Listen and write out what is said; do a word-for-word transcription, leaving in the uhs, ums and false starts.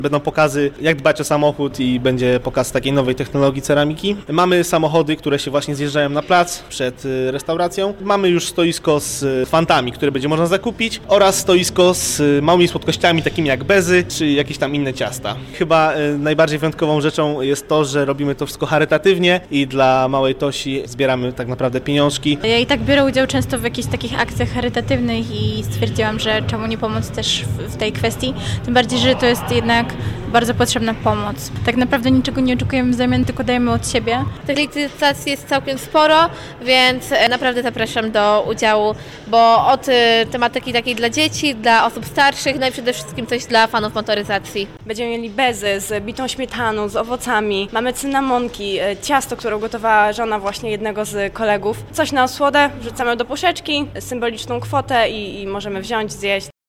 Będą pokazy, jak dbać o samochód i będzie pokaz takiej nowej technologii ceramiki. Mamy samochody, które się właśnie zjeżdżają na plac przed restauracją. Mamy już stoisko z fantami, które będzie można zakupić oraz stoisko z małymi słodkościami, takimi jak bezy czy jakieś tam inne ciasta. Chyba najbardziej wyjątkową rzeczą jest to, że robimy to wszystko charytatywnie i dla małej Tosi zbieramy tak naprawdę pieniążki. Ja i tak biorę udział często w jakichś takich akcjach charytatywnych i stwierdziłam, że czemu nie pomóc też w, w tej kwestii. Tym bardziej, że to jest jednak bardzo potrzebna pomoc. Tak naprawdę niczego nie oczekujemy w zamian, tylko dajemy od siebie. Tych licytacji jest całkiem sporo, więc naprawdę zapraszam do udziału, bo od tematyki takiej dla dzieci, dla osób starszych, no i przede wszystkim coś dla fanów motoryzacji. Będziemy mieli bezy z bitą śmietaną, z owocami, mamy cynamonki, ciasto, które ugotowała żona właśnie jednego z kolegów. Coś na osłodę, wrzucamy do puszeczki, symboliczną kwotę i, i możemy wziąć, zjeść.